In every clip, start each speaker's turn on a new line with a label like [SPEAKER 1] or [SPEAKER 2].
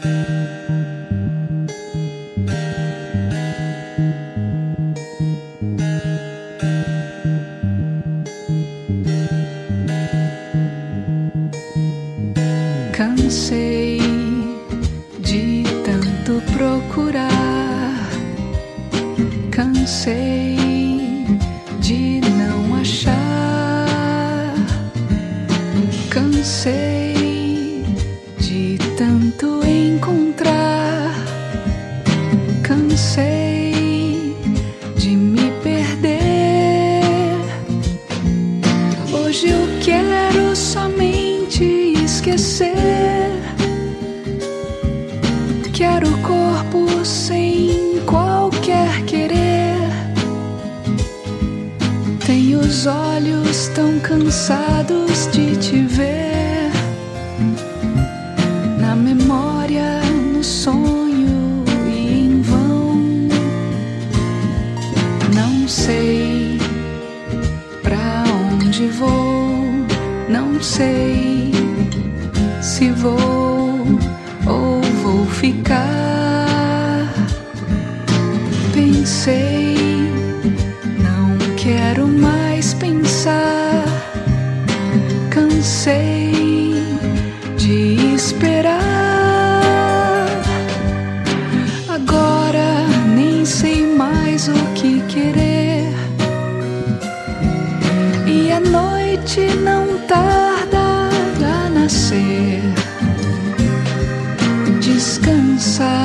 [SPEAKER 1] Cansei de tanto procurar, cansei de não achar, cansei de tanto encontrar, cansei de me perder. Hoje eu quero somente esquecer. Quero o corpo sem qualquer querer. Tenho os olhos tão cansados de te ver, na memória, no sonho e em vão. Não sei pra onde vou, não sei se vou ou vou ficar. Pensei, não quero mais pensar. Cansei de esperar. Agora nem sei mais o que querer. E a noite não tarda a nascer. Descansa,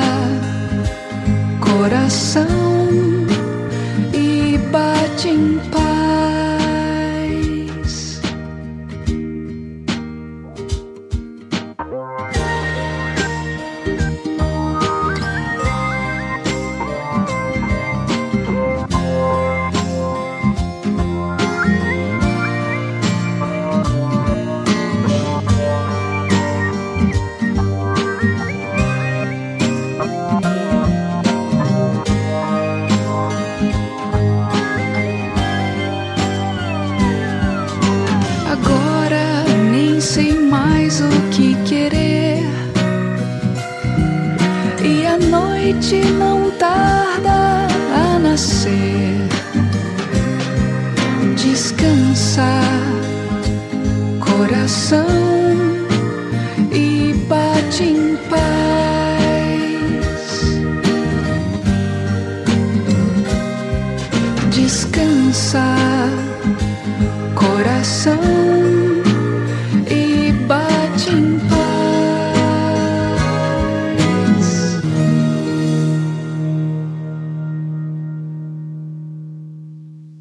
[SPEAKER 1] coração, e bate em paz. Sei mais o que querer. E a noite não tarda a nascer. Descansa, coração, e bate em paz. Descansa, coração,